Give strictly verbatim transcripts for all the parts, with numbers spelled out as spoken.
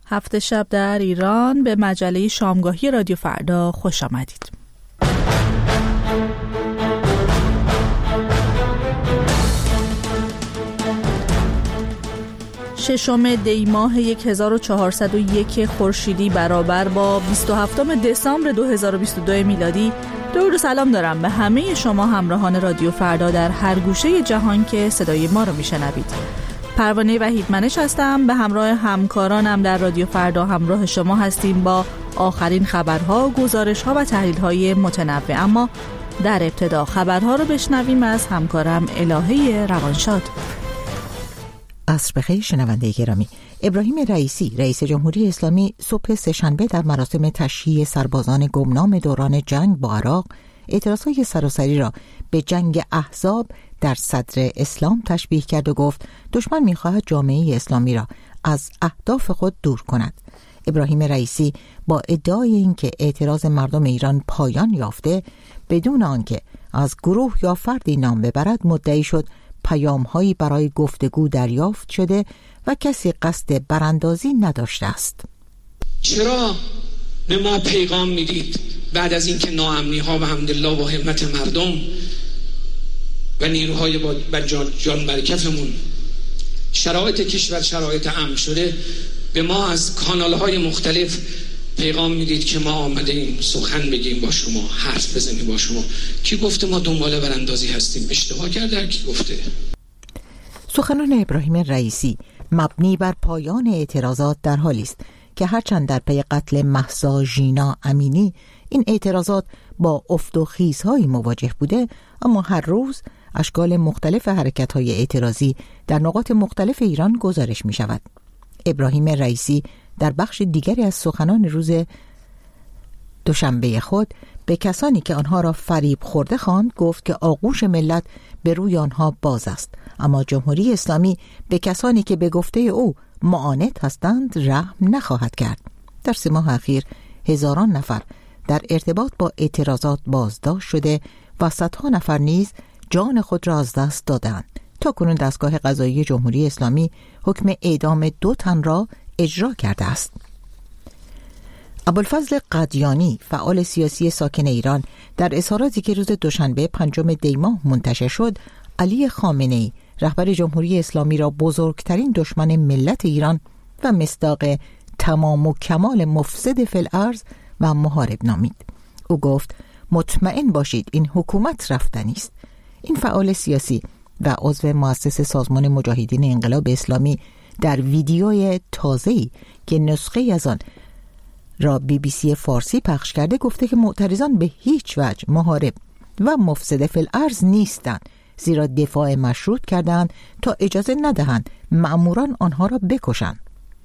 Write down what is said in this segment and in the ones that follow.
هفت شب در ایران به مجله شامگاهی رادیو فردا خوش آمدید. ششم دی ماه هزار و چهارصد و یک خورشیدی برابر با بیست و هفتم دسامبر دو هزار و بیست و دو میلادی. درود و سلام دارم به همه شما همراهان رادیو فردا در هر گوشه جهان که صدای ما رو میشنوید. پروانه وحیدمنش هستم، به همراه همکارانم در رادیو فردا همراه شما هستیم با آخرین خبرها، گزارش‌ها و تحلیل‌های متنوع. اما در ابتدا خبرها رو بشنویم از همکارم الهه روانشاد. عصر بخیر شنونده گرامی. ابراهیم رئیسی رئیس جمهوری اسلامی صبح سه‌شنبه در مراسم تشییع سربازان گمنام دوران جنگ با عراق اعتراضهای سراسری را به جنگ احزاب در صدر اسلام تشبیه کرد و گفت دشمن می‌خواهد جامعه اسلامی را از اهداف خود دور کند. ابراهیم رئیسی با ادعای اینکه اعتراض مردم ایران پایان یافته بدون آنکه از گروه یا فردی نام ببرد مدعی شد پیام‌هایی برای گفتگو دریافت شده و کسی قصد براندازی نداشته است. چرا به ما پیغام میدید بعد از اینکه ناامنی‌ها و حمدالله با همت مردم و نیروهای با جان برکفمون شرایط کشور شرایط امن شده، به ما از کانال‌های مختلف پیغام میدید که ما آمده ایم سخن بگیم با شما، حرف بزنیم با شما. کی گفته ما دنبال براندازی هستیم؟ اشتباه کرده کی گفته؟ سخنان ابراهیم رئیسی مبنی بر پایان اعتراضات در حالی است که هرچند در پی قتل مهسا ژینا امینی این اعتراضات با افت و خیزهای مواجه بوده، اما هر روز اشکال مختلف حرکت‌های اعتراضی در نقاط مختلف ایران گزارش می شود. ابراهیم رئیسی در بخش دیگری از سخنان روز دوشنبه خود به کسانی که آنها را فریب خورده خواند گفت که آغوش ملت به روی آنها باز است، اما جمهوری اسلامی به کسانی که به گفته او معاند هستند رحم نخواهد کرد. در سه ماه اخیر هزاران نفر در ارتباط با اعتراضات بازداشت شده و صدها نفر نیز جان خود را از دست دادند. تا کنون دستگاه قضایی جمهوری اسلامی حکم اعدام دو تن را اجرا کرده است. ابوالفضل قدیانی فعال سیاسی ساکن ایران در اظهاراتی که روز دوشنبه پنجم دی ماه منتشر شد، علی خامنه‌ای رهبر جمهوری اسلامی را بزرگترین دشمن ملت ایران و مصداق تمام و کمال مفسد فی الارض و محارب نامید. او گفت مطمئن باشید این حکومت رفتنی است. این فعال سیاسی و عضو مؤسس سازمان مجاهدین انقلاب اسلامی در ویدیوی تازه‌ای که نسخه از آن را بی بی سی فارسی پخش کرده گفته که معترضان به هیچ وجه محارب و مفسد فی الارض نیستند، زیرا دفاع مشروط کردند تا اجازه ندهند مأموران آنها را بکشند.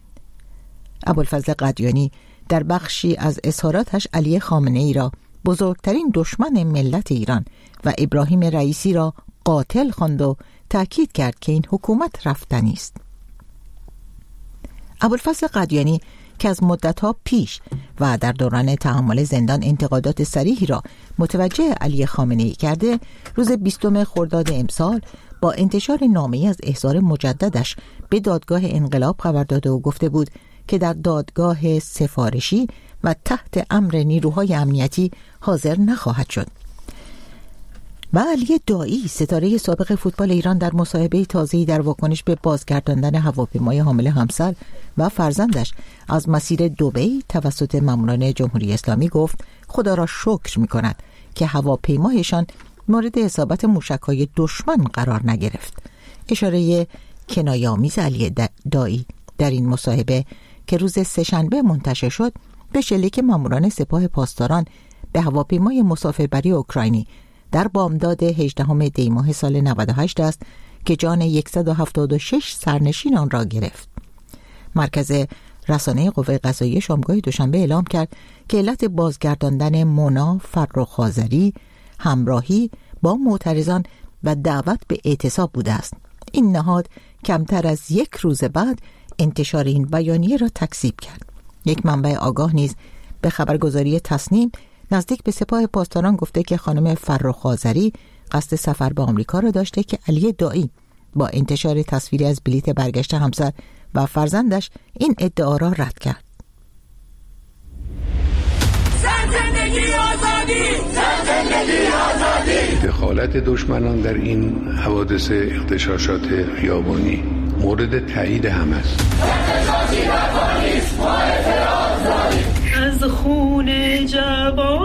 ابوالفضل قدیانی در بخشی از اظهاراتش علی خامنه‌ای را بزرگترین دشمن ملت ایران و ابراهیم رئیسی را قاتل خواند و تأکید کرد که این حکومت رفتنی است. ابوالفضل قدیانی که از مدت‌ها پیش و در دوران تحمل زندان انتقادات صریحی را متوجه علی خامنه‌ای کرده، روز بیستم خرداد امسال با انتشار نامه‌ای از احضار مجددش به دادگاه انقلاب خبر داده و گفته بود که در دادگاه سفارشی و تحت امر نیروهای امنیتی حاضر نخواهد شد. و علی دائی ستاره سابق فوتبال ایران در مصاحبه تازه‌ای در واکنش به بازگرداندن هواپیمای حامل همسر و فرزندش از مسیر دبی توسط ماموران جمهوری اسلامی گفت خدا را شکر می‌کند که هواپیمایشان مورد اصابت موشک‌های دشمن قرار نگرفت. اشاره کنایه‌آمیز علی دائی در این مصاحبه که روز سه‌شنبه منتشر شد به شلیک ماموران سپاه پاسداران به هواپیمای مسافربری اوکراینی در بامداد هجدهم دی ماه سال نود و هشت است که جان صد و هفتاد و شش سرنشین آن را گرفت. مرکز رسانه قوه قضاییه شامگاه دوشنبه اعلام کرد که علت بازگرداندن مونا فرخ‌آذری همراهی با معترضان و دعوت به اعتصاب بوده است. این نهاد کمتر از یک روز بعد انتشار این بیانیه را تکذیب کرد. یک منبع آگاه نیز به خبرگزاری تصنیم نزدیک به سپاه پاسداران گفته که خانم فرخ‌آذری قصد سفر به آمریکا را داشته که علی دائی با انتشار تصویری از بلیت برگشت همسر و فرزندش این ادعا را رد کرد. زندگی آزادی، زندگی آزادی. دخالت دشمنان در این حوادث اغتشاشات خیابانی مورد تایید همه است. از خون جوانان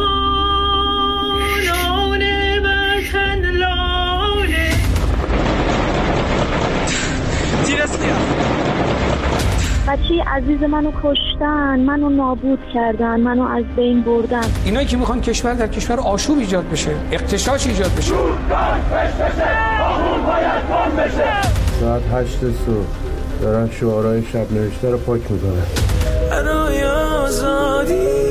وطن لاله بچه عزیز منو کشتن، منو نابود کردن، منو از بین بردن. اینایی که میخوان کشور در کشور آشوب ایجاد بشه، اغتشاش ایجاد بشه. ساعت هشت صبح دارن شعارهای شب نوشته رو پاک میکنن. برای آزادی.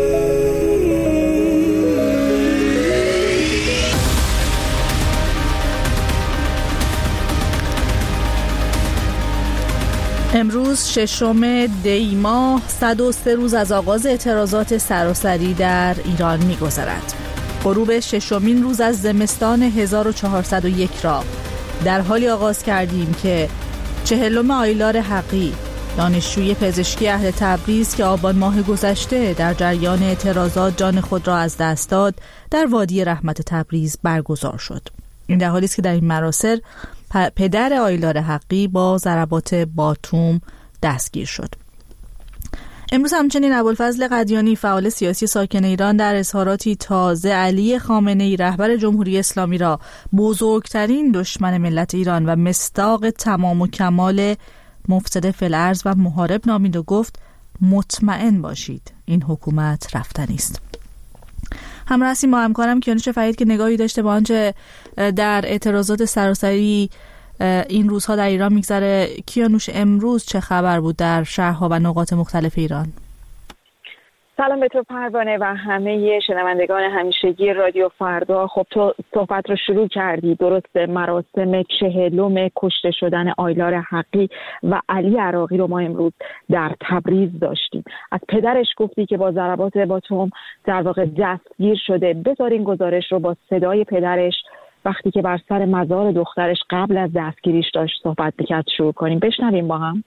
امروز ششم دی ماه صد و سه روز از آغاز اعتراضات سراسری در ایران می‌گذرد. غروب ششمین روز از زمستان هزار و چهارصد و یک را در حالی آغاز کردیم که چهلم آیلار حقی، دانشجوی پزشکی اهل تبریز که آبان ماه گذشته در جریان اعتراضات جان خود را از دست داد، در وادی رحمت تبریز برگزار شد. این در حالی است که در این مراسم پدر آیلار حقی با ضربات باتوم دستگیر شد. امروز همچنین ابوالفضل قدیانی فعال سیاسی ساکن ایران در اظهاراتی تازه علی خامنه‌ای رهبر جمهوری اسلامی را بزرگترین دشمن ملت ایران و مصداق تمام و کمال مفسد فی الارض و محارب نامید و گفت مطمئن باشید این حکومت رفتنی است. همراه هستیم با همکارم کیانوش فرید که نگاهی داشته با آنچه در اعتراضات سراسری این روزها در ایران میگذره. کیانوش، امروز چه خبر بود در شهرها و نقاط مختلف ایران؟ سلام به تو پروانه و همه شنوندگان همیشگی رادیو فردا. خب تو صحبت رو شروع کردی، درست به مراسم چهلم کشته شدن آیلار حقی و علی عراقی رو ما امروز در تبریز داشتیم. از پدرش گفتی که با ضربات باتوم در واقع دستگیر شده. بذارین گزارش رو با صدای پدرش وقتی که بر سر مزار دخترش قبل از دستگیریش داشت صحبت می‌کرد شروع کنیم. بشنویم با هم.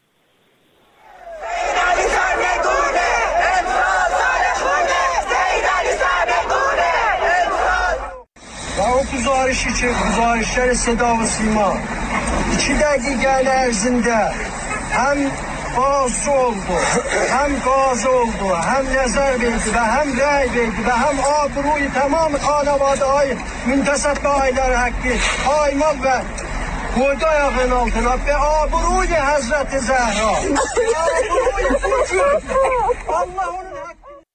و o guzarışı için guzarışları Seda ve Sima iki dakika ərzində hem bazı oldu, hem gazi oldu, hem nəzər verdi və hem rəy verdi və hem abruyu tamam xanavadayı müntəsəb və aylar haqqı aymal və koydu ayağın altına və abruyu Həzrəti Zəhra abruyu vücud Allah onun haqqı.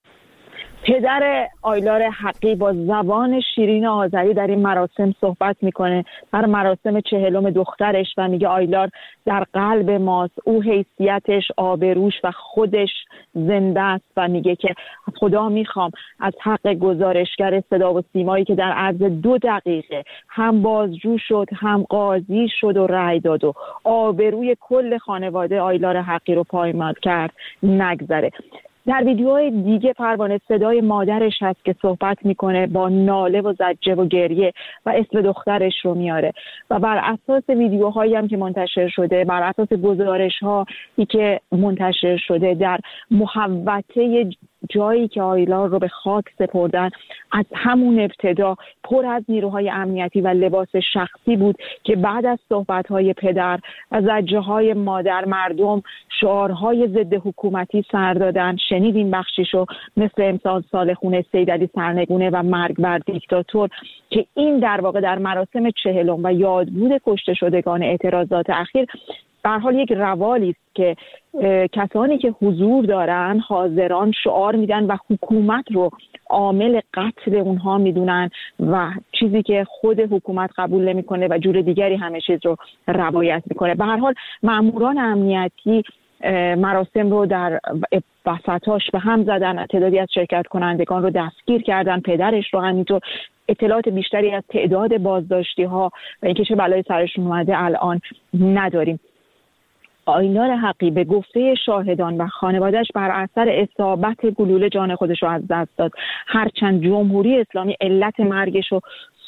پدر آیلار حقی با زبان شیرین آذری در این مراسم صحبت میکنه، در مراسم چهلم دخترش، و میگه آیلار در قلب ماست، او حیثیتش، آبروش و خودش زنده است و میگه که خدا میخوام از حق گزارشگر صدا و سیمایی که در عرض دو دقیقه هم بازجو شد هم قاضی شد و رأی داد و آبروی کل خانواده آیلار حقی رو پایمال کرد نگذره. در ویدیوهای دیگه پروانه صدای مادرش هست که صحبت میکنه با ناله و زجه و گریه و اسم دخترش رو میاره و بر اساس ویدیوهایی هم که منتشر شده، بر اساس گزارش‌هایی که منتشر شده، در محوطه جایی که آیلار رو به خاک سپردن از همون ابتدا پر از نیروهای امنیتی و لباس شخصی بود که بعد از صحبت‌های پدر و زجه‌های مادر مردم شعارهای ضد حکومتی سر دادن. شنیدیم بخشیشو، مثل امسال سالخونه سیدعلی سرنگونه و مرگ بر دیکتاتور، که این در واقع در مراسم چهلم و یادبود کشته شدگان اعتراضات اخیر به هر حال یک روالی است که کسانی که حضور دارن، حاضران، شعار میدن و حکومت رو عامل قتل اونها میدونن و چیزی که خود حکومت قبول نمیکنه و جور دیگری همه چیز رو روایت میکنه. به هر حال ماموران امنیتی مراسم رو در وسطاش به هم زدن، تعدادی از شرکت کنندگان رو دستگیر کردن، پدرش رو همینطور. اطلاعات بیشتری از تعداد بازداشتی ها و اینکه چه بلایی سرشون اومده الان نداریم. آیلار حقی به گفته شاهدان و خانواده‌اش بر اثر اصابت گلوله جان خودش رو از دست داد، هرچند جمهوری اسلامی علت مرگش رو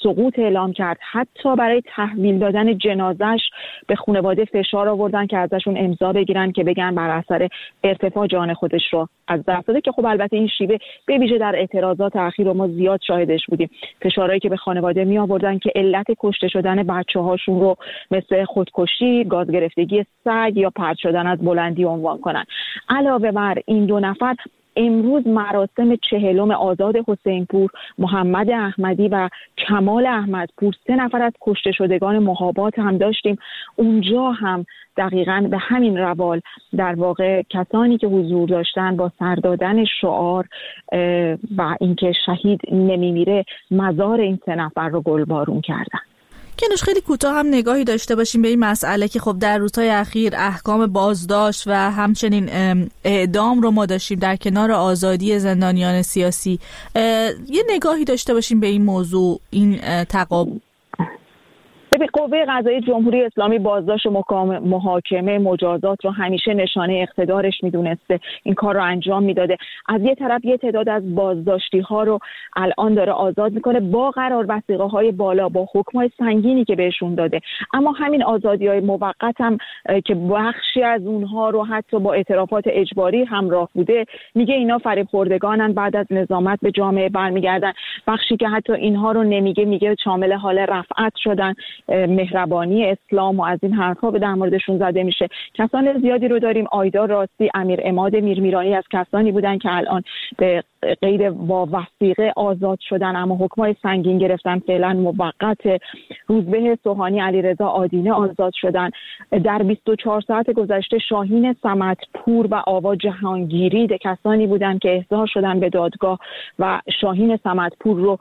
سقوط اعلام کرد. حتی برای تحویل دادن جنازش به خانواده فشار آوردن که ازشون امضا بگیرن که بگن بر اثر ارتفاع جان خودش رو از دست داده، که خب البته این شیوه به ویژه در اعتراضات اخیر ما زیاد شاهدش بودیم. فشارهایی که به خانواده می آوردن که علت کشته شدن بچه‌هاشون رو مثل خودکشی، گاز گرفتگی سگ یا پرت شدن از بلندی عنوان کنن. علاوه بر این دو نفر، امروز مراسم چهلم آزاد حسینپور، محمد احمدی و کمال احمدپور، سه نفر از کشته شدگان مهابات هم داشتیم. اونجا هم دقیقاً به همین روال در واقع کسانی که حضور داشتن با سر دادن شعار و اینکه شهید نمیمیره مزار این سه نفر رو گلبارون کردن. کنوش خیلی کوتاه هم نگاهی داشته باشیم به این مسئله که خب در روزهای اخیر احکام بازداشت و همچنین اعدام رو ما داشتیم در کنار آزادی زندانیان سیاسی. یه نگاهی داشته باشیم به این موضوع، این تقابل. به قوه قضاییه جمهوری اسلامی بازداشت محاکمه مجازات رو همیشه نشانه اقتدارش میدونسته، این کار رو انجام میداده. از یه طرف یه تعداد از بازداشتی ها رو الان داره آزاد میکنه با قرار وثیقه های بالا، با حکم های سنگینی که بهشون داده. اما همین آزادی های موقت هم که بخشی از اونها رو حتی با اعترافات اجباری همراه بوده، میگه اینا فریب خوردگانن، بعد از نظامت به جامعه برمیگردن. بخشی که حتی اینها رو نمیگه، میگه شامل حال رفعت شدن، مهربانی اسلام و از این حرفا به در موردشون زده میشه. کسان زیادی رو داریم. آیدا راستی، امیر عماد میرمیرانی از کسانی بودن که الان به قید با وثیقه آزاد شدن اما حکمای سنگین گرفتن، فعلا موقت. روزبه سوهانی، علیرضا آدینه آزاد شدن. در بیست و چهار ساعت گذشته شاهین صمدپور و آوا جهانگیری ده کسانی بودن که احضار شدن به دادگاه و شاهین صمدپور رو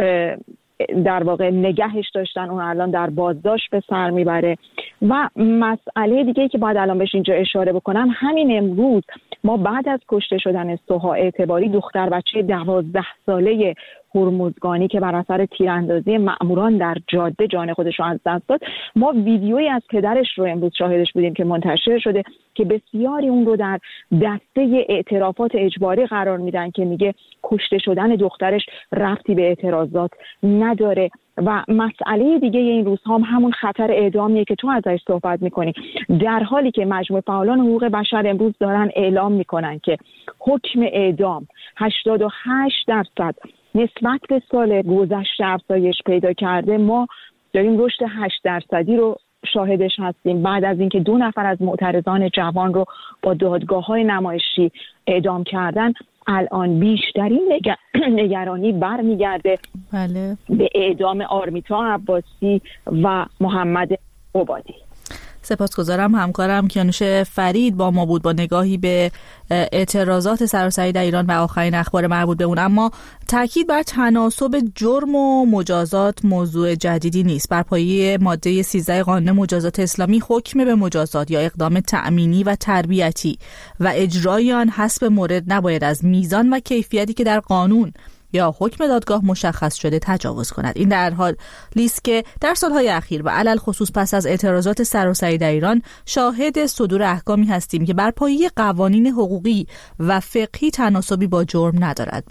در واقع نگهش داشتن، اون الان در بازداشت به سر میبره. و مسئله دیگه که باید الان بهش اینجا اشاره بکنم، همین امروز ما بعد از کشته شدن سوها اعتباری، دختر بچه دوازده ساله هرمزگانی که بر اثر تیراندازی مأموران در جاده جان خودش رو از دست داد، ما ویدیویی از پدرش رو امروز شاهدش بودیم که منتشر شده که بسیاری اون رو در دسته اعترافات اجباری قرار میدن که میگه کشته شدن دخترش ربطی به اعتراضات نداره. و مسئله دیگه این روزها هم همون خطر اعدامیه که تو ازش صحبت میکنی، در حالی که مجموعه فعالان حقوق بشر امروز دارن اعلام میکنن که حکم اعدام هشتاد و هشت درصد نسبت به سال گذشته افزایش پیدا کرده. ما داریم رشد هشت درصدی رو شاهدش هستیم بعد از اینکه دو نفر از معترضان جوان رو با دادگاه‌های نمایشی اعدام کردن. الان بیشترین نگ... نگرانی برمیگرده بله. به اعدام آرمیتا عباسی و محمد عبادی. سپاسگزارم. همکارم کیانوش فرید با ما بود با نگاهی به اعتراضات سراسری در ایران و آخرین اخبار مربوط به اون. اما تاکید بر تناسب جرم و مجازات موضوع جدیدی نیست. بر پایه ماده سیزده قانون مجازات اسلامی، حکم به مجازات یا اقدام تأمینی و تربیتی و اجرای آن حسب مورد نباید از میزان و کیفیتی که در قانون یا حکم دادگاه مشخص شده تجاوز کند. این در حال لیست که در سالهای اخیر و علل خصوص پس از اعتراضات سراسری در ایران شاهد صدور احکامی هستیم که بر پایه قوانین حقوقی و فقهی تناسبی با جرم ندارد.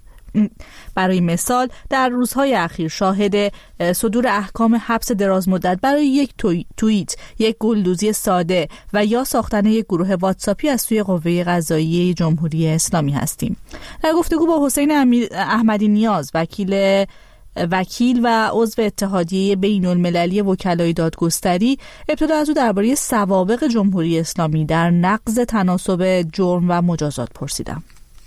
برای مثال در روزهای اخیر شاهد صدور احکام حبس دراز مدت برای یک توییت، یک گلدوزی ساده و یا ساختن یک گروه واتساپی از سوی قوه قضاییه جمهوری اسلامی هستیم. در گفتگو با حسین احمدی نیاز، وکیل وکیل و عضو اتحادیه بین المللی وکلای دادگستری، ابتدا از او درباره سوابق جمهوری اسلامی در نقض تناسب جرم و مجازات پرسیدم.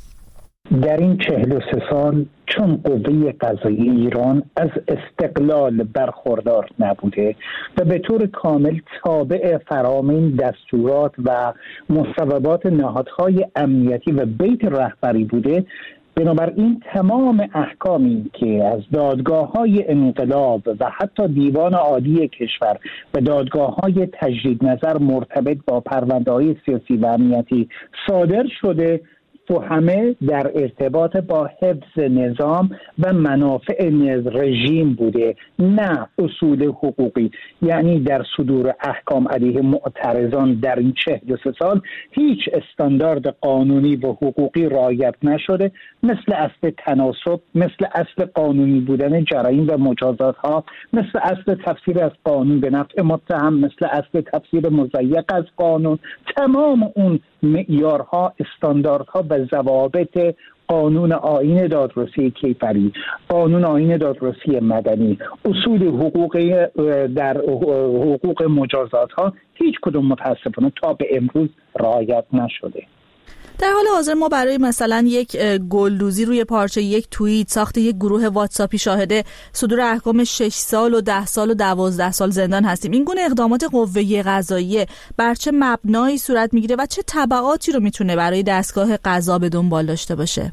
در این چهل و سه سال چون قوه قضاییه ایران از استقلال برخوردار نبوده و به طور کامل تابع فرامین دستورات و مصوبات نهادهای امنیتی و بیت رهبری بوده، بنابراین تمام احکامی که از دادگاه‌های انقلاب و حتی دیوان عالی کشور و دادگاه‌های تجدید نظر مرتبط با پرونده‌های سیاسی و امنیتی صادر شده همه در ارتباط با حفظ نظام و منافع رژیم بوده، نه اصول حقوقی. یعنی در صدور احکام علیه معترضان در این چهل و سه سال هیچ استاندارد قانونی و حقوقی رعایت نشده، مثل اصل تناسب، مثل اصل قانونی بودن جرایم و مجازات ها، مثل اصل تفسیر از قانون به نفع متهم، مثل اصل تفسیر مضیق از قانون. تمام اون معیارها، استانداردها و ضوابط قانون آیین دادرسی کیفری، قانون آیین دادرسی مدنی، اصول حقوقی در حقوق مجازات ها، هیچ کدوم متاسفانه تا به امروز رعایت نشده. در حال حاضر ما برای مثلا یک گلدوزی روی پارچه یک توییت، ساخت یک گروه واتساپی شاهد صدور احکام شش سال و ده سال و دوازده سال زندان هستیم. این گونه اقدامات قوه قضاییه بر چه مبنایی صورت میگیره و چه تبعاتی رو میتونه برای دستگاه قضا به دنبال داشته باشه؟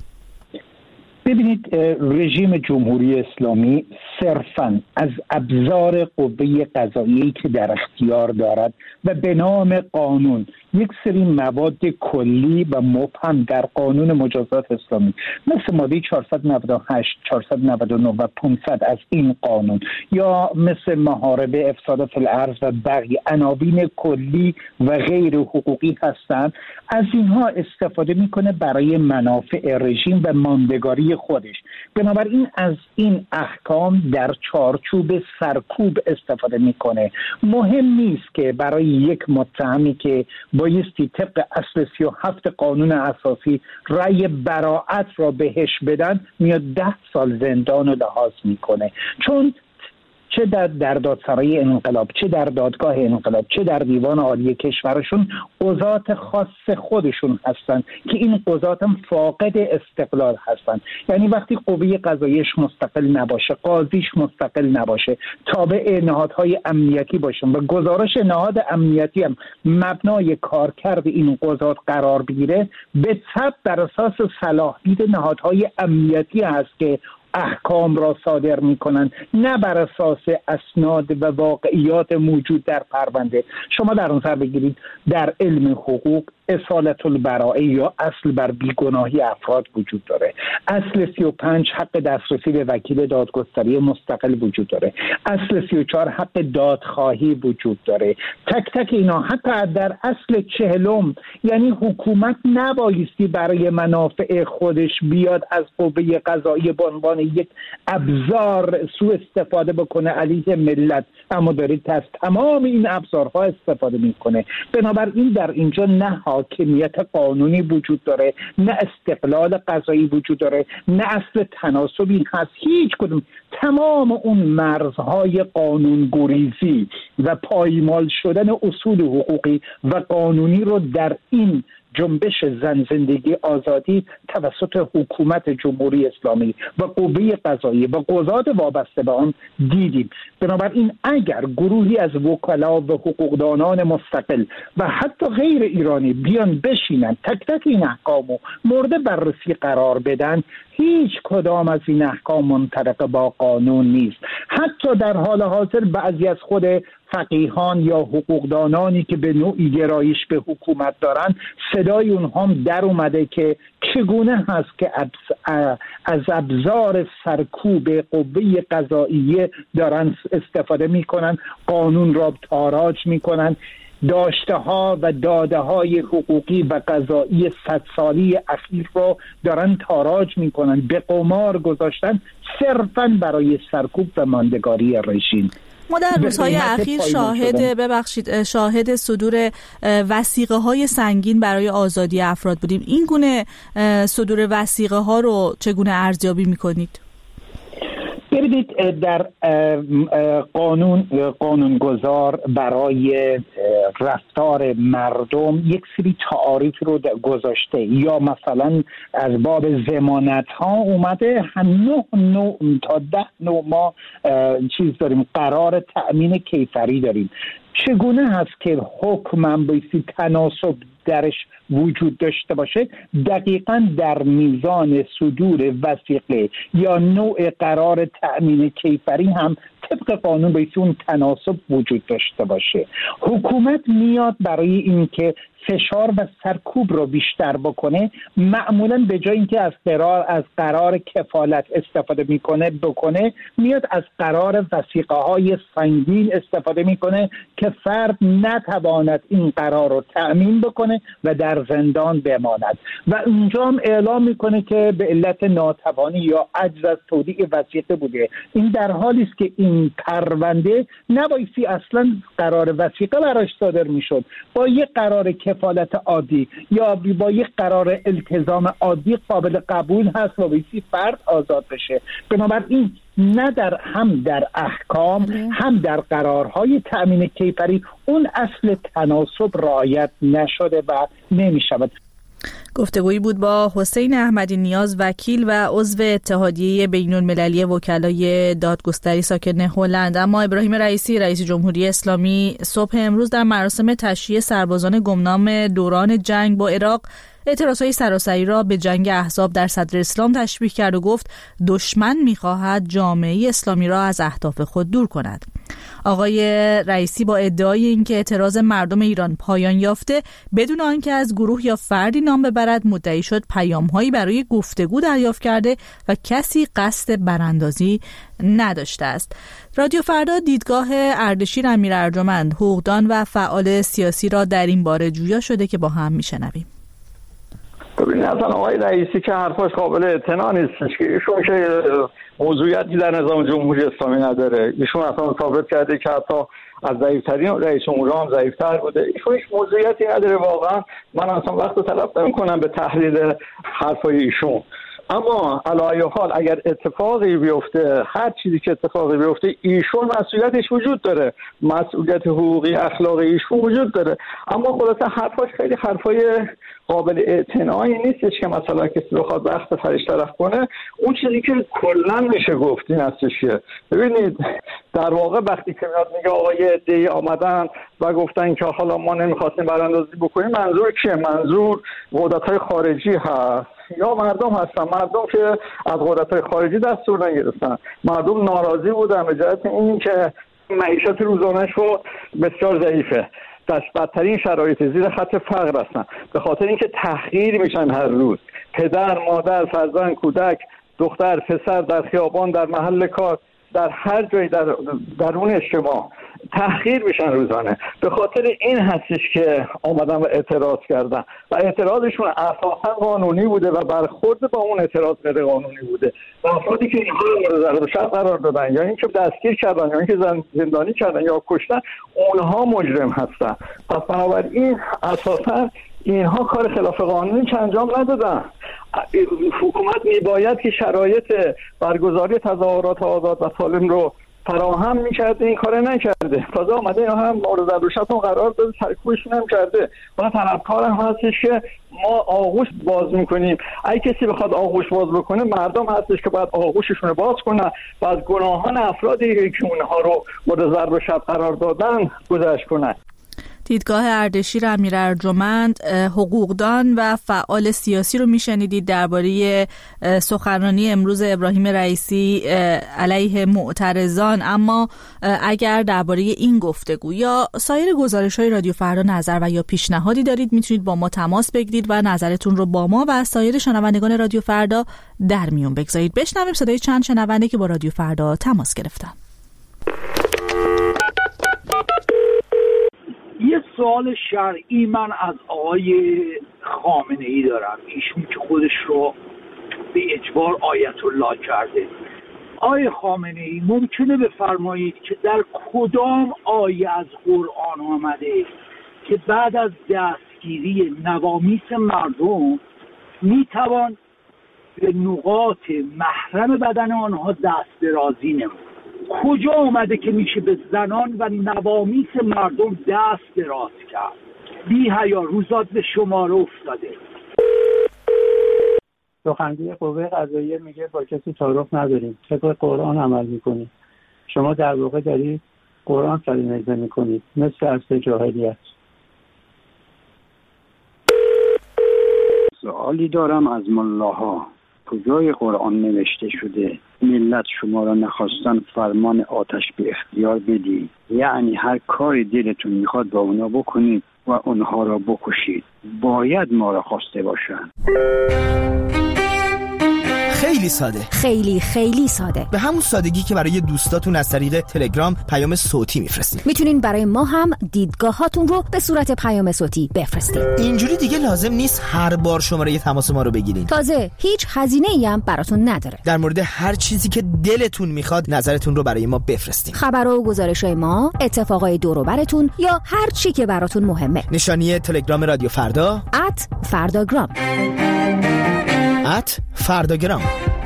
ببینید، رژیم جمهوری اسلامی صرفاً از ابزار قوه قضاییه‌ای که در اختیار دارد و به نام قانون یک سری مواد کلی و مبهم در قانون مجازات اسلامی مثل ماده چهارصد و نود و هشت، چهارصد و نود و نه و پانصد از این قانون، یا مثل محاربه افساد فی الارض و بقیه عناوین کلی و غیر حقوقی هستند، از اینها استفاده میکنه برای منافع رژیم و ماندگاری خودش. بنابراین از این احکام در چارچوب سرکوب استفاده میکنه. مهم نیست که برای یک متهمی که بایستی طبق اصل سی و هفت قانون اساسی رأی براءت را بهش بدن، میاد ده سال زندان رو لحاظ میکنه، چون چه در, در دادسرای انقلاب، چه در دادگاه انقلاب، چه در دیوان عالی کشورشون قضات خاص خودشون هستن که این قضات هم فاقد استقلال هستن. یعنی وقتی قوه قضاییش مستقل نباشه، قاضیش مستقل نباشه، تابع نهادهای امنیتی باشن و گزارش نهاد امنیتی هم مبنای کارکرد این قضات قرار بگیره، به طبع بر اساس صلاحیت نهادهای امنیتی هست که احکام را صادر میکنن، نه بر اساس اسناد و واقعیات موجود در پرونده. شما در نظر بگیرید در علم حقوق اصالت البراءه یا اصل بر بیگناهی افراد وجود داره، اصل سی و پنج حق دسترسی به وکیل دادگستری مستقل وجود داره، اصل سی و چهار حق دادخواهی وجود داره. تک تک اینا، حتی در اصل چهلم، یعنی حکومت نبایستی برای منافع خودش بیاد از قوه قضاییه به عنوان یک ابزار سوء استفاده بکنه علیه ملت، اما دارید از تمام این ابزارها استفاده میکنه. بنابراین در اینجا نه حاکمیت قانونی وجود داره، نه استقلال قضایی وجود داره، نه اصل تناسبی هست. هیچ کدوم تمام اون مرزهای قانون گریزی و پایمال شدن اصول حقوقی و قانونی رو در این جنبش زن زندگی آزادی توسط حکومت جمهوری اسلامی و قوه قضاییه و قضات وابسته به آن دیدیم. بنابراین اگر گروهی از وکلا و حقوقدانان مستقل و حتی غیر ایرانی بیان بشینن تک تک این احکامو مورد بررسی قرار بدن، هیچ کدام از این احکام منطبق با قانون نیست. حتی در حال حاضر بعضی از خود فقیهان یا حقوقدانانی که به نوعی گرایش به حکومت دارن، صدای اونها هم در اومده که چگونه هست که از ابزار سرکوب قوه قضاییه دارن استفاده میکنن، قانون را تاراج میکنن، داشته ها و داده های حقوقی و قضایی صد سالی اخیر رو دارن تاراج میکنن، به قمار گذاشتن صرفاً برای سرکوب و ماندگاری رژیم. ما در روزهای اخیر شاهد ببخشید شاهد صدور وثیقه های سنگین برای آزادی افراد بودیم. این گونه صدور وثیقه ها رو چگونه ارزیابی میکنید؟ ببینید، در قانون قانونگذار برای رفتار مردم یک سری تعاریف رو گذاشته، یا مثلا از باب ضمانت ها اومده نه نوع تا ده نوع ما چیز داریم، قرار تأمین کیفری داریم. چگونه هست که حکم هم بایستی تناسب درش وجود داشته باشه؟ دقیقاً در میزان صدور وثیقه یا نوع قرار تأمین کیفری هم طبق قانون بایستی اون تناسب وجود داشته باشه. حکومت میاد برای اینکه فشار و سرکوب رو بیشتر بکنه، معمولا به جای اینکه از قرار از قرار کفالت استفاده میکنه بکنه میاد از قرار وثیقه های سنگین استفاده میکنه که فرد نتواند این قرار رو تأمین بکنه و در زندان بماند و اونجا هم اعلام میکنه که به علت ناتوانی یا عجز از تودیع وثیقه بوده. این در حالی است که این پرونده نبایستی اصلا قرار وثیقه براش صادر میشد، با یک قرار کفالت عادی یا با یک قرار التزام عادی قابل قبول هست و بایستی فرد آزاد بشه. بنابراین نه در هم در احکام هم در قرارهای تأمین کیفری اون اصل تناسب رعایت نشده و نمیشود. گفتگویی بود با حسین احمدی نیاز، وکیل و عضو اتحادیه بین‌المللی وکلای دادگستری ساکن هلند. اما ابراهیم رئیسی رئیس جمهوری اسلامی صبح امروز در مراسم تشییع سربازان گمنام دوران جنگ با عراق اعتراضهای سراسری را به جنگ احزاب در صدر اسلام تشبیه کرد و گفت دشمن می‌خواهد جامعه اسلامی را از اهداف خود دور کند. آقای رئیسی با ادعای اینکه اعتراض مردم ایران پایان یافته بدون آنکه از گروه یا فردی نام ببرد مدعی شد پیام‌هایی برای گفتگو دریافت کرده و کسی قصد براندازی نداشته است. رادیو فردا دیدگاه اردشیر امیر ارجمند، حقوقدان و فعال سیاسی را در این باره جویا شده که با هم میشنویم. ببینید اصلا آقای رئیسی که حرفاش قابل اعتنا نیستش که ایشون که موضوعیتی در نظام جمهوری اسلامی نداره. ایشون اصلا ثابت کرده که حتی از ضعیف‌ترین رئیس جمهور هم ضعیف‌تر بوده. ایشون هیچ موضوعیتی نداره واقعا. من اصلا وقت رو تلف نمی‌کنم به تحلیل حرفای ایشون. اما علی حال اگر اتفاقی بیفته، هر چیزی که اتفاقی بیفته، ایشون مسئولیتش وجود داره، مسئولیت حقوقی اخلاقی ایشون وجود داره. اما خلاصه حرفاش خیلی حرفای قابل اعتنایی نیستش که مثلا کسی بخواد وقت فرش طرف کنه. اون چیزی که کلا میشه گفت این هستش که ببینید در واقع وقتی که میاد میگه آقای عده‌ای آمدن و گفتن که حالا ما نمیخواستیم براندازی بکنیم، منظور کیه؟ منظور قدرت‌های خارجی هست یا مردم هستن؟ مردم که از قدرت‌های خارجی دستور نگرفتن، مردم ناراضی بودن به جهت این که معیشت روزانه‌شون بسیار ضعیفه، در بدترین شرایط زیر خط فقر هستن، به خاطر اینکه تحقیر میشن هر روز، پدر، مادر، فرزند، کودک، دختر، پسر در خیابان، در محل کار، در هر جایی در درون اجتماع تحقیر میشن روزانه. به خاطر این هستش که آمدن و اعتراض کردن و اعتراضشون اساسا قانونی بوده و برخورد با اون اعتراض غیر قانونی بوده. و افرادی که اینها رو مورد ضرب شرط قرار دادن یا اینکه دستگیر کردن یا اینکه زندانی کردن یا کشتن، اونها مجرم هستن. پس بنابراین اساسا اینها کار خلاف قانونی که انجام ندادن. حکومت میباید که شرایط برگزاری تظاهرات آزاد و سالم رو فراهم میکرده، این کار نکرده. تازه آمده اینا هم مورد ضرب قرار داده، سرکوبشون هم کرده. من طلبکار هم هستش که ما آغوش باز میکنیم. اگه کسی بخواد آغوش باز بکنه، مردم هستش که باید آغوششون رو باز کنن و از گناهان افرادی که اونها رو مورد ضرب قرار دادن گذشت کنن. دیدگاه اردشیر امیر ارجمند، حقوقدان و فعال سیاسی رو میشنیدید درباره سخنرانی امروز ابراهیم رئیسی علیه معترضان. اما اگر درباره این گفتگو یا سایر گزارش‌های رادیو فردا نظر و یا پیشنهادی دارید، میتونید با ما تماس بگیرید و نظرتون رو با ما و سایر شنوندگان رادیو فردا در میون بگذارید. بشنویم صدای چند شنونده که با رادیو فردا تماس گرفتن. یه سوال شرعی من از آقای خامنه ای دارم، ایشون که خودش رو به اجبار آیت الله کرده. آقای خامنه ای ممکنه بفرمایید که در کدام آیه از قرآن آمده که بعد از دستگیری نوامیس مردم میتوان به نقاط محرم بدن آنها دست درازی نمود؟ کجا آمده که میشه به زنان و نوامیس مردم دست دراز کرد؟ بی حیا روزات به شماره افتاده. سخنگوی قوه قضاییه میگه با کسی تعارف نداریم، طبق قرآن عمل میکنیم. شما در واقع دارید قرآن سرنیزه میکنید، مثل عصر جاهلیت. سوالی دارم از ملاها، کجای قرآن نوشته شده ملت شما را نخواستن فرمان آتش به اختیار بدید؟ یعنی هر کاری دلتون میخواد با اونا بکنید، و اونها را بکشید. باید ما را خواسته باشند. خیلی ساده، خیلی خیلی ساده، به همون سادگی که برای دوستاتون از طریق تلگرام پیام صوتی میفرستید. میتونین برای ما هم دیدگاهاتون رو به صورت پیام صوتی بفرستید. اینجوری دیگه لازم نیست هر بار شماره تماس ما رو بگیرین. تازه هیچ هزینه‌ای هم براتون نداره. در مورد هر چیزی که دلتون میخواد نظرتون رو برای ما بفرستید. خبرها و گزارش‌های ما، اتفاقای دور و براتون یا هر چی که براتون مهمه. نشانی تلگرام رادیو فردا ات فرداگرام ات فرداگرام.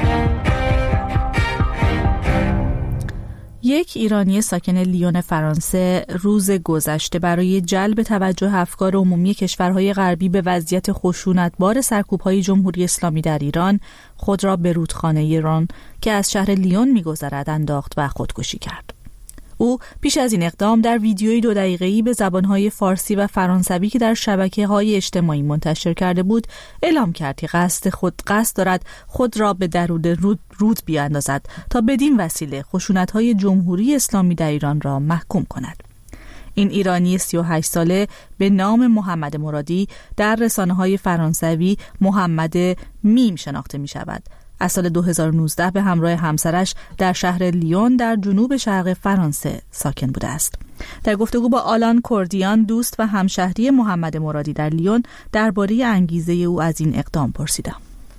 یک ایرانی ساکن لیون فرانسه روز گذشته برای جلب توجه افکار عمومی کشورهای غربی به وضعیت خشونتبار سرکوب‌های جمهوری اسلامی در ایران خود را به رودخانه ایران که از شهر لیون می‌گذرد انداخت و خودکشی کرد. او پیش از این اقدام در ویدیویی دو دقیقه‌ای به زبان‌های فارسی و فرانسوی که در شبکه‌های اجتماعی منتشر کرده بود اعلام کرد که قصد خود قصد دارد خود را به درون رود, رود بیاندازد تا بدین وسیله خشونت‌های جمهوری اسلامی در ایران را محکوم کند. این ایرانی سی و هشت ساله به نام محمد مرادی در رسانه‌های فرانسوی محمد میم شناخته می‌شود. از سال دو هزار و نوزده به همراه همسرش در شهر لیون در جنوب شرق فرانسه ساکن بوده است. در گفتگو با آلان کوردیان، دوست و همشهری محمد مرادی در لیون، درباره انگیزه او از این اقدام پرسیدم.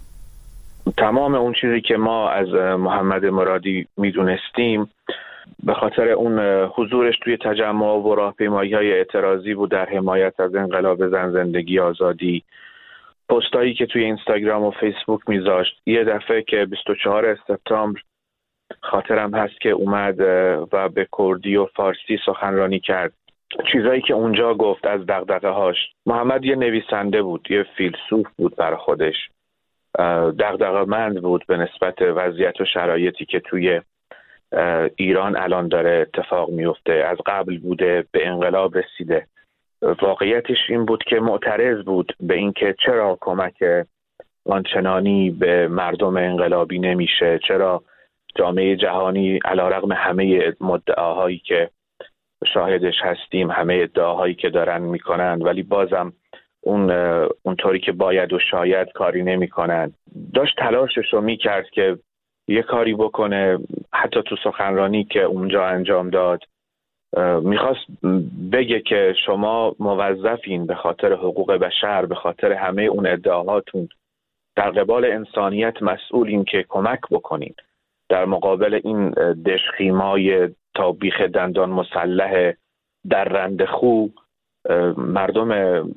تمام اون چیزی که ما از محمد مرادی میدونستیم به خاطر اون حضورش توی تجمع و راهپیمایی‌های اعتراضی بود در حمایت از انقلاب زن، زندگی، آزادی. پستایی که توی اینستاگرام و فیسبوک میذاشت. یه دفعه که بیست و چهارم سپتامبر خاطرم هست که اومد و به کردی و فارسی سخنرانی کرد. چیزایی که اونجا گفت از دغدغه هاش. محمد یه نویسنده بود، یه فیلسوف بود برای خودش. دغدغه‌مند بود به نسبت وضعیت و شرایطی که توی ایران الان داره اتفاق میفته. از قبل بوده به انقلاب رسیده. واقعیتش این بود که معترض بود به اینکه چرا کمک آنچنانی به مردم انقلابی نمیشه، چرا جامعه جهانی علیرغم همه مدعاهایی که شاهدش هستیم، همه ادعاهایی که دارن میکنن، ولی بازم اون اونطوری که باید و شاید کاری نمیکنن. داشت تلاشش رو میکرد که یه کاری بکنه. حتی تو سخنرانی که اونجا انجام داد میخواست بگه که شما موظفین به خاطر حقوق بشر، به خاطر همه اون ادعاهاتون در قبال انسانیت مسئولین که کمک بکنین در مقابل این دشخیمای تا بیخ دندان مسلح در رندخو. مردم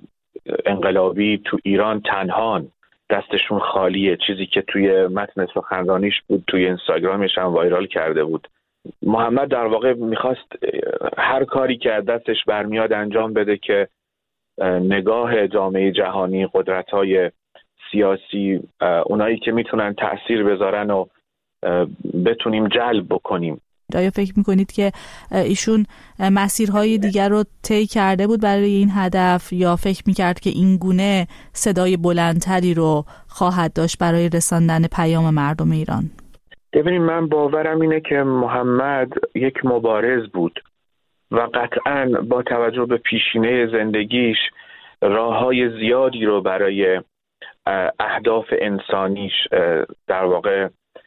انقلابی تو ایران تنهان، دستشون خالیه. چیزی که توی متن سخنرانیش بود توی اینستاگرامش هم وایرال کرده بود. محمد در واقع میخواست هر کاری که از دستش برمیاد انجام بده که نگاه جامعه جهانی، قدرت‌های سیاسی، اونایی که میتونن تأثیر بذارن و بتونیم جلب بکنیم. آیا فکر میکنید که ایشون مسیرهای دیگر رو طی کرده بود برای این هدف، یا فکر میکرد که این گونه صدای بلندتری رو خواهد داشت برای رساندن پیام مردم ایران؟ ببینید، من باورم اینه که محمد یک مبارز بود و قطعاً با توجه به پیشینه زندگیش راههای زیادی رو برای اهداف انسانیش در واقع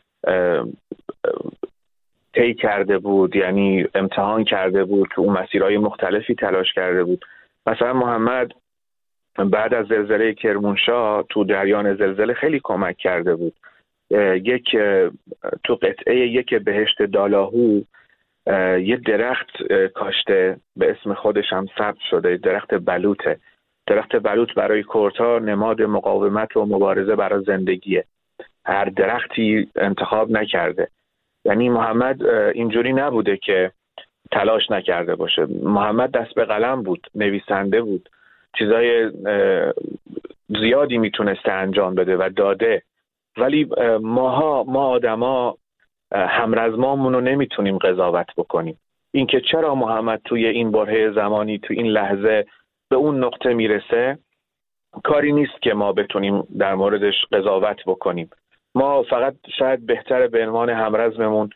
طی کرده بود، یعنی امتحان کرده بود، تو اون مسیرهای مختلفی تلاش کرده بود. مثلا محمد بعد از زلزله کرمانشاه تو جریان زلزله خیلی کمک کرده بود. یک تو قطعه یک بهشت دالاهو یه درخت کاشته، به اسم خودش هم ثبت شده، درخت بلوطه. درخت بلوط برای کردها نماد مقاومت و مبارزه برای زندگیه. هر درختی انتخاب نکرده. یعنی محمد اینجوری نبوده که تلاش نکرده باشه. محمد دست به قلم بود، نویسنده بود، چیزای زیادی میتونسته انجام بده و داده. ولی ماها ما آدما همرزمامون رو نمیتونیم قضاوت بکنیم. اینکه چرا محمد توی این برهه زمانی، توی این لحظه به اون نقطه میرسه، کاری نیست که ما بتونیم در موردش قضاوت بکنیم. ما فقط شاید بهتره به عنوان همرزممون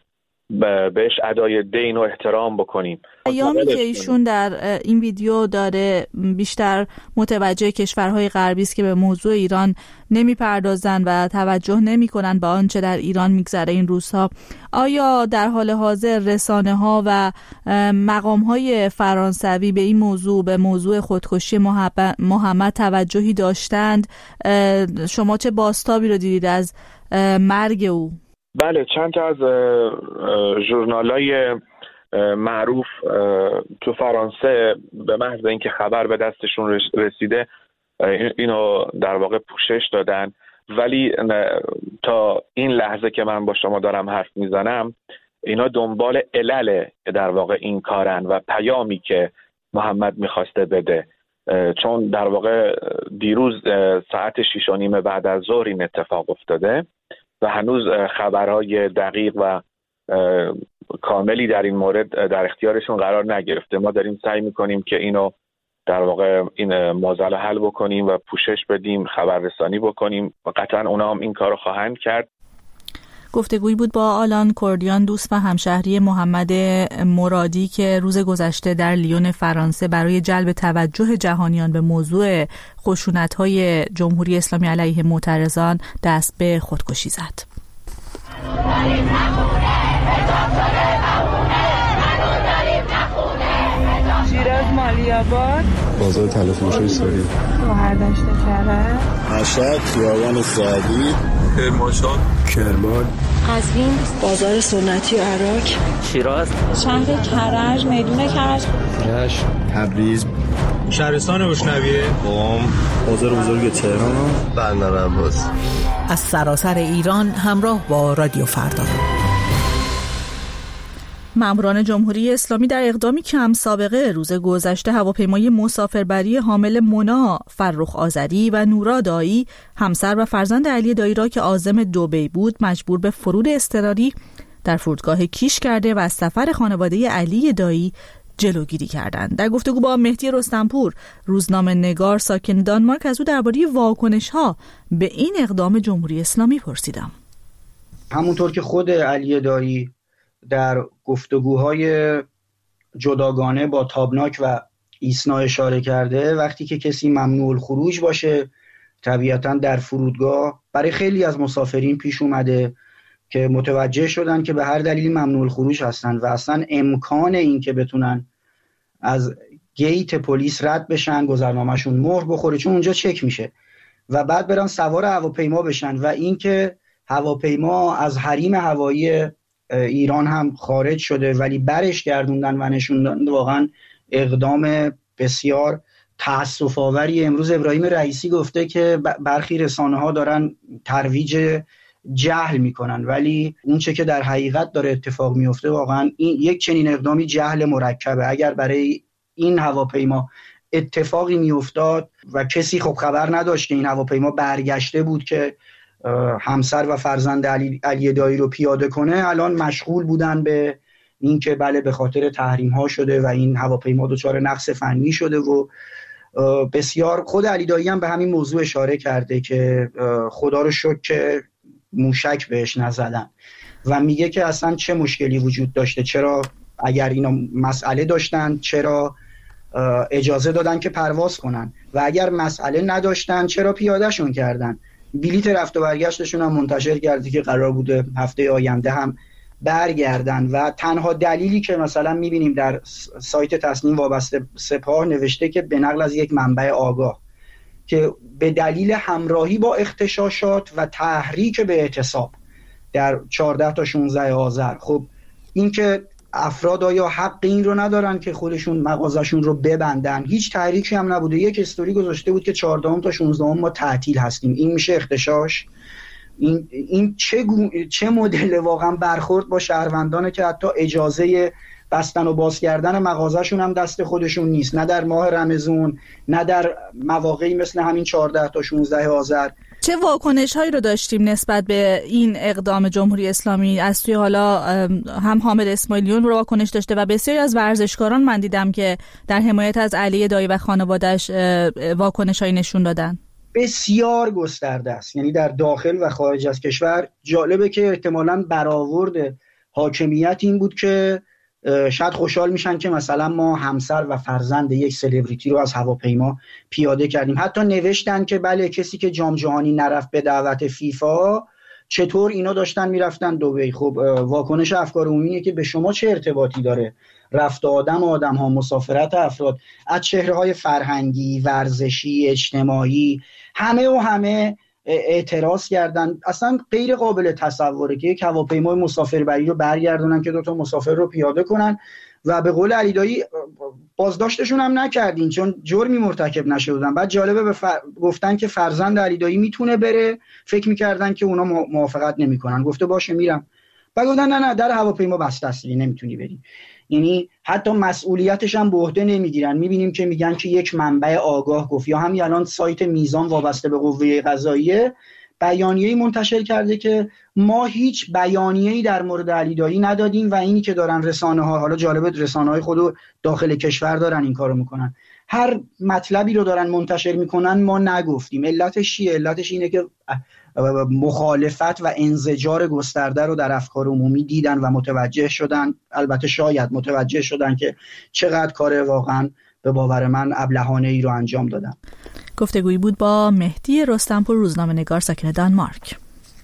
بهش ادای دین و احترام بکنیم. پیامی که ایشون در این ویدیو داره بیشتر متوجه کشورهای غربی است که به موضوع ایران نمیپردازن و توجه نمیکنن به آنچه در ایران میگذره این روزها. آیا در حال حاضر رسانه‌ها و مقام‌های فرانسوی به این موضوع، به موضوع خودکشی محمد توجهی داشتند؟ شما چه بازتابی رو دیدید از مرگ او؟ بله، چند تا از ژورنال‌های معروف تو فرانسه به محض اینکه خبر به دستشون رسیده اینو در واقع پوشش دادن، ولی تا این لحظه که من با شما دارم حرف میزنم اینا دنبال علل در واقع این کارن و پیامی که محمد میخواسته بده، چون در واقع دیروز ساعت شیش و نیم بعد از ظهر این اتفاق افتاده و هنوز خبرهای دقیق و کاملی در این مورد در اختیارشون قرار نگرفته. ما داریم سعی میکنیم که اینو در واقع این معضل حل بکنیم و پوشش بدیم، خبررسانی بکنیم و قطعا اونا هم این کارو خواهند کرد. گفتگویی بود با آلان کوردیان، دوست و همشهری محمد مرادی که روز گذشته در لیون فرانسه برای جلب توجه جهانیان به موضوع خشونت‌های جمهوری اسلامی علیه معترضان دست به خودکشی زد. شیراز مالی‌آباد، بازار تلفروشی ساری، شوهر داشته کرد، مشهد، خیابان سعدی، کرمانشاه، کرمان، قزوین، بازار سنتی و عراق، شیراز، شهر کرج، میدون کرج، رشت، تبریز، شهرستان روشنویه، قم، بازار بزرگ تهران، بندر عباس. از سراسر ایران همراه با رادیو فردا. ماموران جمهوری اسلامی در اقدامی کم سابقه روز گذشته هواپیمای مسافربری حامل مونا فرخ آذری و نورا دایی، همسر و فرزند علی دایی را که عازم دبی بود مجبور به فرود اضطراری در فرودگاه کیش کرده و از سفر خانواده علی دایی جلوگیری کردند. در گفتگو با مهدی رستمپور، روزنامه نگار ساکن دانمارک، از او درباره واکنش‌ها به این اقدام جمهوری اسلامی پرسیدم. همونطور که خود علی دایی در گفتگوهای جداگانه با تابناک و ایسنا اشاره کرده، وقتی که کسی ممنوع الخروج باشه طبیعتاً در فرودگاه برای خیلی از مسافرین پیش اومده که متوجه شدن که به هر دلیلی ممنوع الخروج هستن و اصلا امکان این که بتونن از گیت پلیس رد بشن، گذرنامه‌شون مهر بخوره چون اونجا چک میشه و بعد برن سوار هواپیما بشن و این که هواپیما از حریم هوایی ایران هم خارج شده ولی برش گردوندن و نشوندن، واقعا اقدام بسیار تأسف آوری. امروز ابراهیم رئیسی گفته که برخی رسانه ها دارن ترویج جهل میکنن، ولی اون چه که در حقیقت داره اتفاق میفته واقعا این یک چنین اقدامی جهل مرکبه. اگر برای این هواپیما اتفاقی میافتاد و کسی خب خبر نداشت که این هواپیما برگشته بود که همسر و فرزند علی, علی دایی رو پیاده کنه، الان مشغول بودن به این که بله به خاطر تحریم ها شده و این هواپیما دچار نقص فنی شده و بسیار خود علی دایی هم به همین موضوع اشاره کرده که خدا رو شکر که موشک بهش نزدن و میگه که اصلا چه مشکلی وجود داشته، چرا اگر اینا مسئله داشتن چرا اجازه دادن که پرواز کنن و اگر مسئله نداشتن چرا پیادهشون کردن. بلیت رفت و برگشتشون هم منتشر کرده که قرار بوده هفته آینده هم برگردن و تنها دلیلی که مثلا میبینیم در سایت تصنیم وابسته سپاه نوشته که به نقل از یک منبع آگاه که به دلیل همراهی با اغتشاشات و تحریک به اعتصاب در چهارده تا شانزده آذر، خب این که افراد آیا حق این رو ندارن که خودشون مغازشون رو ببندن؟ هیچ تحریکی هم نبوده، یک استوری گذاشته بود که چهارده تا شانزده ما تعطیل هستیم. این میشه اغتشاش؟ این این چه گو... چه مدل واقعا برخورد با شهروندانه که حتی اجازه بستن و باز کردن مغازه‌شون هم دست خودشون نیست، نه در ماه رمضان نه در مواقعی مثل همین چهارده تا شانزده آذر. چه واکنش هایی رو داشتیم نسبت به این اقدام جمهوری اسلامی؟ از توی حالا هم حامد اسماعیلیون رو واکنش داشته و بسیاری از ورزشکاران من دیدم که در حمایت از علی دایی و خانواده‌اش واکنش هایی نشون دادن. بسیار گسترده است، یعنی در داخل و خارج از کشور. جالبه که احتمالاً برآورد حاکمیت این بود که شاید خوشحال میشن که مثلا ما همسر و فرزند یک سلبریتی رو از هواپیما پیاده کردیم. حتی نوشتن که بله کسی که جام جهانی نرفت به دعوت فیفا چطور اینا داشتن میرفتن دبی. خب واکنش افکار عمومیه که به شما چه ارتباطی داره رفت آدم آدم ها، مسافرت افراد، از چهره‌های فرهنگی، ورزشی، اجتماعی، همه و همه اعتراض کردن. اصلا غیر قابل تصوره که یک هواپیمای مسافربری رو برگردونن که دو تا مسافر رو پیاده کنن و به قول علی دایی بازداشتشون هم نکردین چون جرمی مرتکب نشده بودن. بعد جالبه به فر... گفتن که فرزند علی دایی میتونه بره، فکر میکردن که اونا موافقت نمیکنن، گفته باشه میرم. بعد گفتن نه نه در هواپیما بسته است نمیتونی بری. یعنی حتی مسئولیتش هم به عهده نمیگیرن. میبینیم که میگن که یک منبع آگاه گفت، یا همین الان سایت میزان وابسته به قوه قضاییه بیانیه‌ای منتشر کرده که ما هیچ بیانیه‌ای در مورد علی دایی ندادیم و اینی که دارن رسانه‌ها، حالا جالبه رسانه‌های خود داخل کشور دارن این کارو میکنن، هر مطلبی رو دارن منتشر میکنن ما نگفتیم. علتش چیه؟ علتش اینه که مخالفت و انزجار گسترده رو در افکار عمومی دیدن و متوجه شدن، البته شاید متوجه شدن که چقدر کار واقعا به باور من ابلهانه ای رو انجام دادن. گفتگویی بود با مهدی رستمپور، روزنامه‌نگار ساکن دانمارک.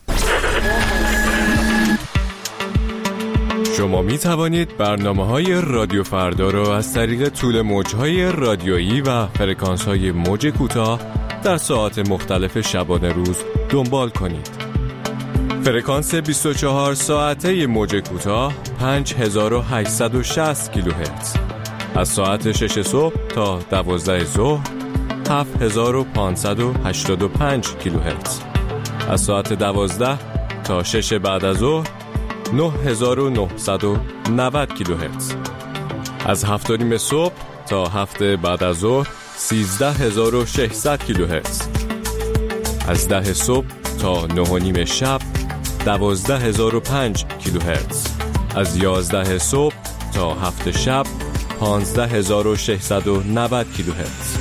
شما می توانید برنامه‌های رادیو فردا را از طریق طول موج‌های رادیویی و فرکانس‌های موج کوتاه در ساعات مختلف شبانه روز دنبال کنید. فرکانس بیست و چهار ساعته موج کوتاه پنج هزار و هشتصد و شصت کیلوهرتز، از ساعت شش صبح تا دوازده ظهر هفت هزار و پانصد و هشتاد و پنج کیلوهرتز، از ساعت دوازده تا شش بعد از ظهر نه هزار و نهصد و نود کیلوهرتز، از هفت و نیم صبح تا هفت بعد از ظهر سیزده هزار و ششصد کیلوهرتز، از ده صبح تا نه و نیم شب دوازده هزار و پنج کیلوهرتز، از یازده صبح تا هفت شب پانزده هزار و ششصد و نود کیلوهرتز.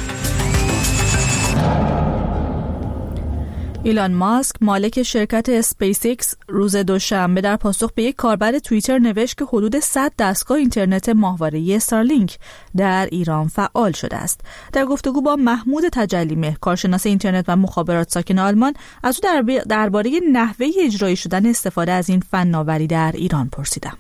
ایلان ماسک مالک شرکت اسپیس ایکس روز دوشنبه در پاسخ به یک کاربر توییتر نوشت که حدود صد دستگاه اینترنت ماهواره‌ای استارلینک در ایران فعال شده است. در گفتگو با محمود تجلیمه، کارشناس اینترنت و مخابرات ساکن آلمان، از او درباره نحوه اجرایی شدن استفاده از این فناوری در ایران پرسیدم.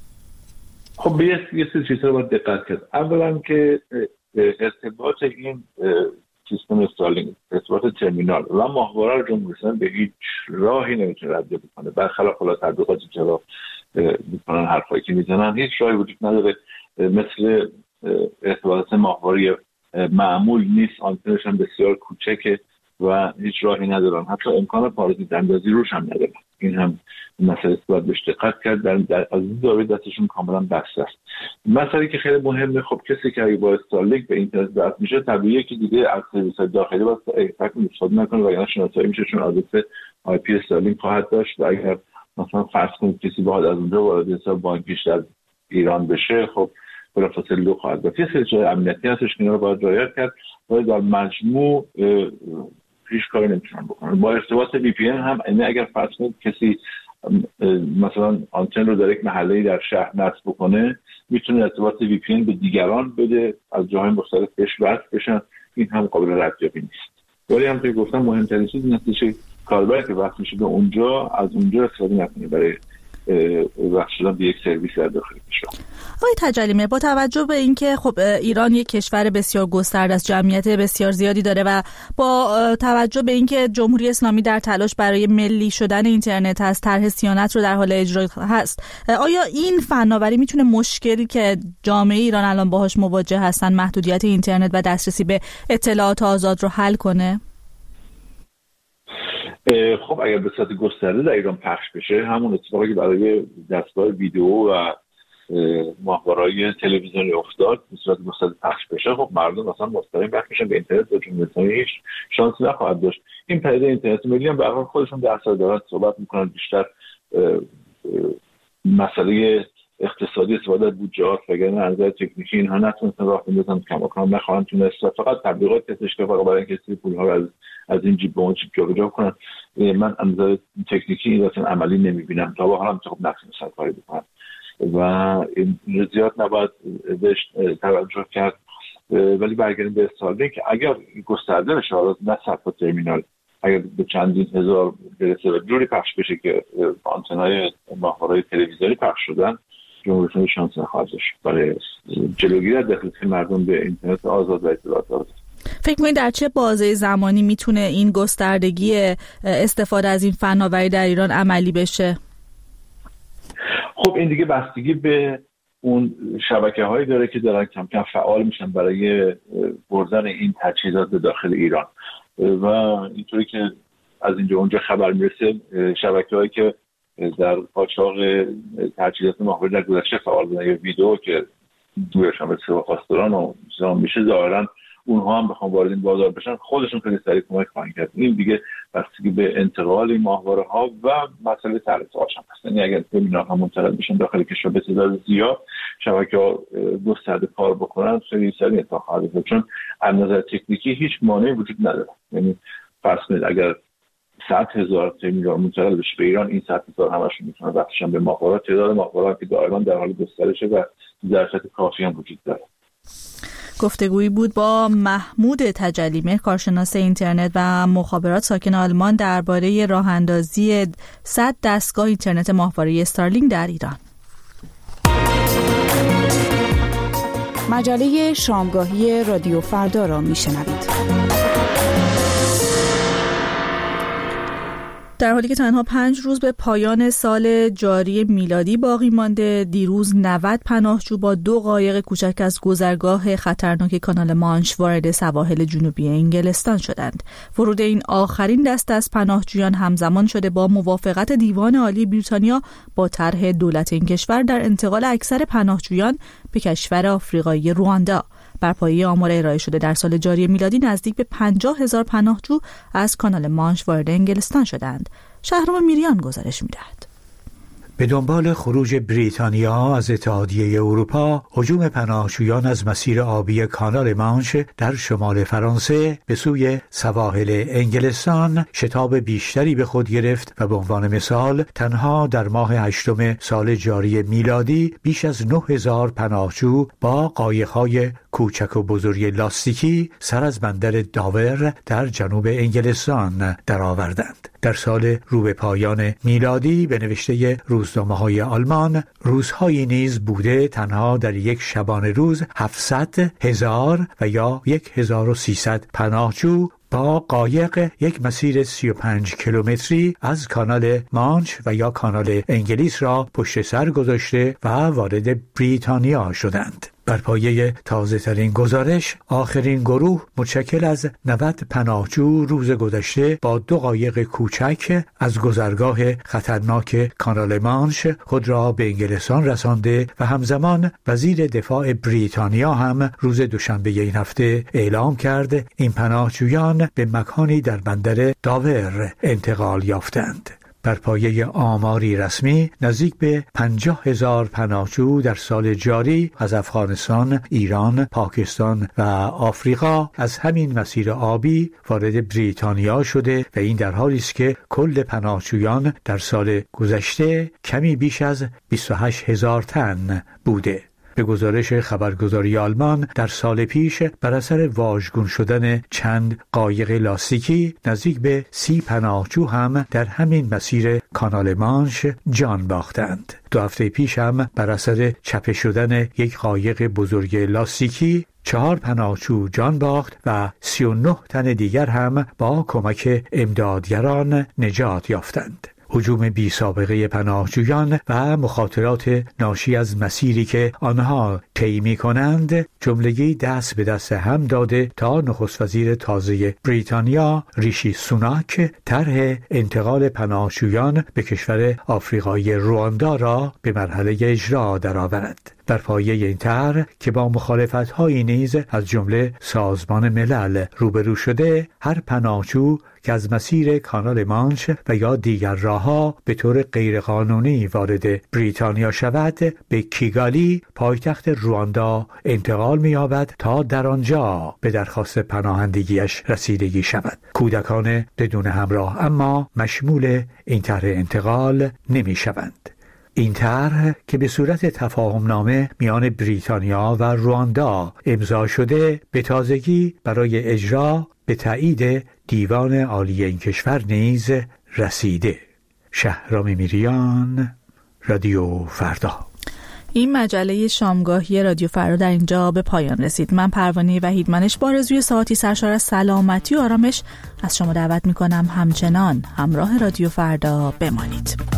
خب یه یه سری چیزا رو باید دقت کرد. اولا که ارتباط این سیستم استارلینک، ارتباط ترمینال و ماهواره رو جمهوری اسلامی به هیچ راهی نمیتونه رد بکنه. برخلاف حالا تبلیغاتی که را میکنن، حرفایی که میزنن، هیچ راهی وجود نداره. مثل ارتباطات ماهواره معمول نیست، آنتنش هم بسیار کوچکه و هیچ راهی ندارن، حتی امکان پارازیت اندازی روش هم ندارن. این هم مسئله باید بهش دقت کرد. در, در از این زاویه دستشون کاملا بسته است. مسئله که خیلی مهمه، خب کسی که اگه با استارلینک به اینترنت وصل میشه طبیعیه که دیگه از سرویس داخلی باید فکر استفاده نکنه و یعنی شناسایی میشه، چون آدرس آی پی استارلینک خواهد داشت و اگر مثلا فرض کنید کسی بخواد از اونجا وارد حساب بانکیش در ایران بشه، خب بلافاصله لو خواهد داشت. یه سری چیزای امنیتی هستش که اینا رو باید رعایت کرد. ولی در مجموع هیچ کاری نمیتونن بکنن. با ارتباط وی پی ان هم یعنی اگر فرض کنید کسی مثلا آنتن رو در یک محله‌ای در شهر نصب بکنه، میتونه ارتباط وی پی ان به دیگران بده، از جاهای مختلف بهش وصل بشن. این هم قابل ردیابی نیست. ولی همونطور که گفتم مهمترین چیز اینه که کاربری که وصل میشه به اونجا از اونجا استفاده نکنه برای وصل شدن به یک سرویس در داخل کشور. آقای تجلیمه، با توجه به اینکه خب ایران یک کشور بسیار گسترده است، جمعیت بسیار زیادی داره و با توجه به اینکه جمهوری اسلامی در تلاش برای ملی شدن اینترنت هست، طرح صیانت رو در حال اجرا هست، آیا این فناوری میتونه مشکلی که جامعه ایران الان باهاش مواجه هستن، محدودیت اینترنت و دسترسی به اطلاعات آزاد رو حل کنه؟ خب اگر به صورت گسترده در ایران پخش بشه، همون اتفاقی که برای دستگاه ویدیو و ماهواره‌های تلویزیونی افتاد به صورت گسترده پخش بشه، خب مردم مثلا مستقیم وصل میشن به اینترنت و جمهوری اسلامی هیچ شانسی نخواهد داشت. این پدیده اینترنت ملی هم به هر حال خودشون در اثر دارن صحبت میکنن، بیشتر مسئله اقتصادی استفاده از بودجه‌ها وگرنه از نظر تکنیکی اینها نتونستن راه بندازن، کماکان نخواهند تونست. فقط تبلیغات کسش که فقط برای اینکه کسی پول‌ها رو از از این جیب به اون جیب جابجا کنن. من از نظر تکنیکی این اصلا عملی نمیبینم. تا به حال هم خب نتونستن کاری بکنن. و این زیاد نباید بهش توجه کرد. ولی برگردیم به استارلینک، اگر گسترده بشه، نه صد تا ترمینال، اگر به چندین هزار برسه و جوری پخش بشه که آنتنای ماهواره‌های تلویزیونی پخش شدن، جمهوری اسلامی شانس نخواهد داشت برای جلوگیری از دسترسی مردم به اینترنت آزاد و اطلاعات آزاد. فکر می‌کنید در چه بازه زمانی میتونه این گستردگی استفاده از این فناوری در ایران عملی بشه؟ خب این دیگه بستگی به اون شبکه‌هایی داره که دارن کم کم فعال میشن برای بردن این تجهیزات به داخل ایران و اینطوری که از اینجا اونجا خبر میرسه شبکه‌هایی که در قاچاق تجهیزات ماهواره در گذشته فعال بودن یا ویدیو که دورش هم به سوا پاسداران و زمان میشه، ظاهراً اونها هم بخوام وارد این بازار بشن خودشون خیلی سریع کمک خواهند کرد. این دیگه بستگی به انتقال این ماهواره ها و مسئله تعرفه‌هاش هم هست. یعنی اگر ترمینال هم منتقل بشن داخل کشور به تعداد زیاد، شبکه‌ها گسترده کار بکنن، خیلی سریع اتفاق خواهد افتاد، چون از نظر تکنیکی هیچ مانعی وجود نداره. یعنی فرض کنید اگر صد هزار ترمینال منتقل بشه به ایران، این صد هزار همشون میتونن رفتشن به ماهواره. تعداد ماهواره که دائما در حال گسترشه و ظرفیت کافی هم وجود داره. گفتگویی بود با محمود تجلیمه، کارشناس اینترنت و مخابرات ساکن آلمان، درباره راه اندازی صد دستگاه اینترنت ماهواره استارلینک در ایران. مجله شامگاهی رادیو فردا را میشنوید. در حالی که تنها پنج روز به پایان سال جاری میلادی باقی مانده، دیروز نود پناهجو با دو قایق کوچک از گذرگاه خطرناک کانال مانش وارد سواحل جنوبی انگلستان شدند. ورود این آخرین دسته از پناهجویان همزمان شده با موافقت دیوان عالی بریتانیا با طرح دولت این کشور در انتقال اکثر پناهجویان به کشور آفریقایی رواندا. بر پایه آمار ارائه شده در سال جاری میلادی نزدیک به پنجاه هزار پناهجو از کانال مانش وارد انگلستان شدند. شهرام میریان گزارش می‌دهد. به دنبال خروج بریتانیا از اتحادیه اروپا، هجوم پناهجویان از مسیر آبی کانال مانش در شمال فرانسه به سوی سواحل انگلستان شتاب بیشتری به خود گرفت و به عنوان مثال تنها در ماه هشتم سال جاری میلادی بیش از نه هزار پناهجو با قایق‌های کوچک و بزرگ لاستیکی سر از بندر داور در جنوب انگلستان درآوردند. در سال رو به پایان میلادی به نوشته روزنامه‌های آلمان، روزهایی نیز بوده تنها در یک شبانه روز هفتصد هزار و یا هزار و سیصد پناهجو با قایق یک مسیر سی و پنج کیلومتری از کانال مانش و یا کانال انگلیس را پشت سر گذاشته و وارد بریتانیا شدند. بر پایه تازه ترین گزارش، آخرین گروه متشکل از نود پناهجو روز گذشته با دو قایق کوچک از گذرگاه خطرناک کانال مانش خود را به انگلستان رسانده و همزمان وزیر دفاع بریتانیا هم روز دوشنبه این هفته اعلام کرد این پناهجویان به مکانی در بندر داور انتقال یافتند. بر پایه آماری رسمی نزدیک به پنجاه هزار پناهجو در سال جاری از افغانستان، ایران، پاکستان و آفریقا از همین مسیر آبی وارد بریتانیا شده و این در حالی است که کل پناهجویان در سال گذشته کمی بیش از بیست و هشت هزار تن بوده. به گزارش خبرگزاری آلمان، در سال پیش بر اثر واژگون شدن چند قایق لاستیکی نزدیک به سی پناهجو هم در همین مسیر کانال مانش جان باختند. دو هفته پیش هم بر اثر چپه شدن یک قایق بزرگ لاستیکی چهار پناهجو جان باخت و سی و نه تن دیگر هم با کمک امدادگران نجات یافتند. هجوم بی سابقه پناهجویان و مخاطرات ناشی از مسیری که آنها طی می‌کنند جملگی دست به دست هم داده تا نخست وزیر تازه بریتانیا ریشی سوناک طرح انتقال پناهجویان به کشور آفریقایی رواندا را به مرحله اجرا درآورد. بر پایه این طرح که با مخالفت‌هایی نیز از جمله سازمان ملل روبرو شده، هر پناهجو که از مسیر کانال مانش و یا دیگر راه‌ها به طور غیرقانونی وارد بریتانیا شود، به کیگالی پایتخت رواندا انتقال می‌یابد تا در آنجا به درخواست پناهندگیش رسیدگی شود. کودکان بدون همراه اما مشمول این طرح انتقال نمی‌شوند. این طرح که به صورت تفاهمنامه میان بریتانیا و رواندا امضا شده به تازگی برای اجرا به تایید دیوان عالی این کشور نیز رسیده. شهرام میریان، رادیو فردا. این مجله شامگاهی رادیو فردا در اینجا به پایان رسید. من پروانه وحیدمنش با آرزوی ساعتی سرشار از سلامتی و آرامش از شما دعوت میکنم همچنان همراه رادیو فردا بمانید.